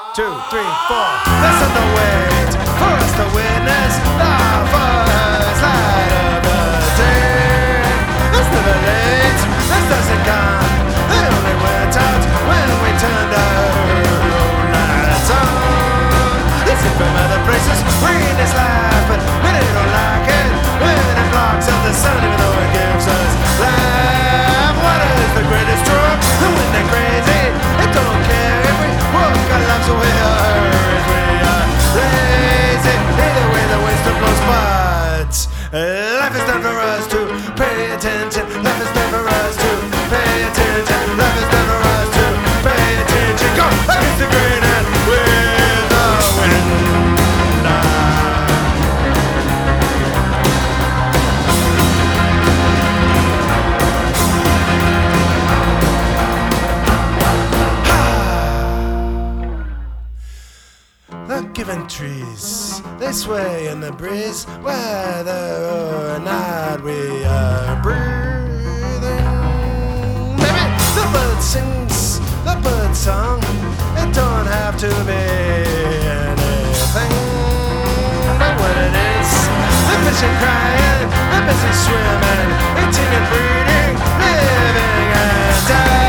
2, 3, 4. Listen to wait for us to witness the first light of the day. It's never late, this doesn't come. It only went out when we turned our lights on. Listen from other places, rain is life, but many don't like it when it blocks out the sun, even though it gives us life. What is the greatest drug? The wind and crazy. It don't care if we work our lives away or if we are lazy. Either way, the wisdom blows, but life is done for us to pay attention. Life is done for us to pay attention. Life is done for us to pay attention. Go against the grain and with the wind. The given trees, they sway in the breeze, whether or not we are breathing. Maybe the bird sings the bird song. It don't have to be anything but what it is. The fish are crying, the busy swimming, eating and breeding, living and dying.